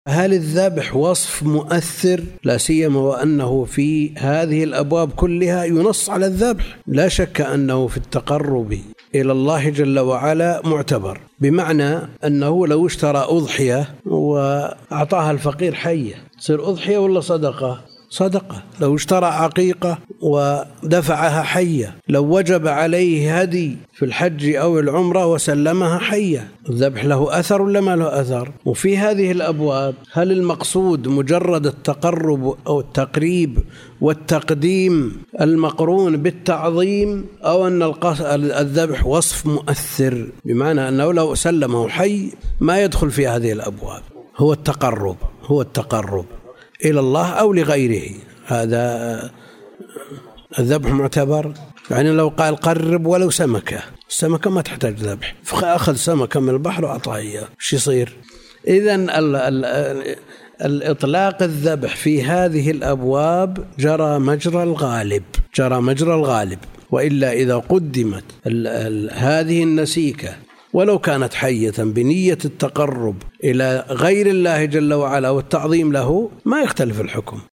هل الذبح وصف مؤثر؟ لا سيما وأنه في هذه الأبواب كلها ينص على الذبح. لا شك أنه في التقرب إلى الله جل وعلا معتبر، بمعنى أنه لو اشترى أضحية وأعطاها الفقير حية تصير أضحية ولا صدقة؟ صدقة. لو اشترى عقيقة ودفعها حية، لو وجب عليه هدي في الحج أو العمرة وسلمها حية، الذبح له أثر ولا ما له أثر؟ وفي هذه الأبواب هل المقصود مجرد التقرب أو التقريب والتقديم المقرون بالتعظيم، أو أن الذبح وصف مؤثر بمعنى أنه لو سلمه حي ما يدخل في هذه الأبواب؟ هو التقرب إلى الله أو لغيره. هذا الذبح معتبر. يعني لو قال قرب ولو سمكة، السمكة ما تحتاج ذبح، فأخذ سمكة من البحر وأعطاه إياه، شو يصير؟ إذن الإطلاق الذبح في هذه الأبواب جرى مجرى الغالب. وإلا إذا قدمت هذه النسيكة ولو كانت حية بنية التقرب إلى غير الله جل وعلا والتعظيم له ما يختلف الحكم.